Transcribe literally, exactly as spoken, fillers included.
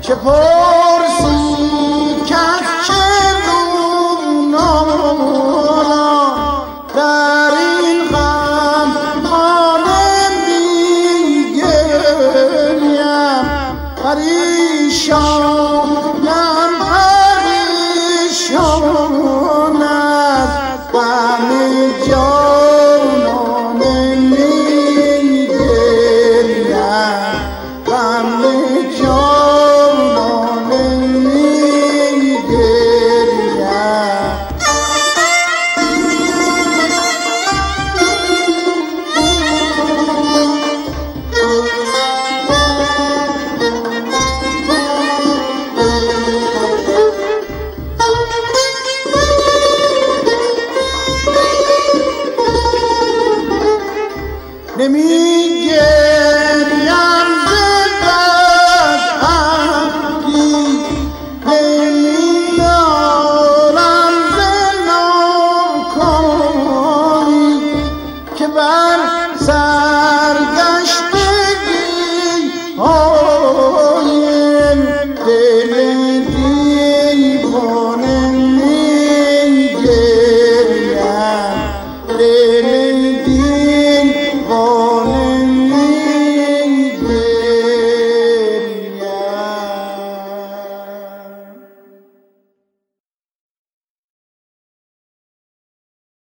که پرسی کس چه دونم در این غم خانه میگریم پریشانم پریشان از غم جانان میگریم غم جانان میگریم. نمیگه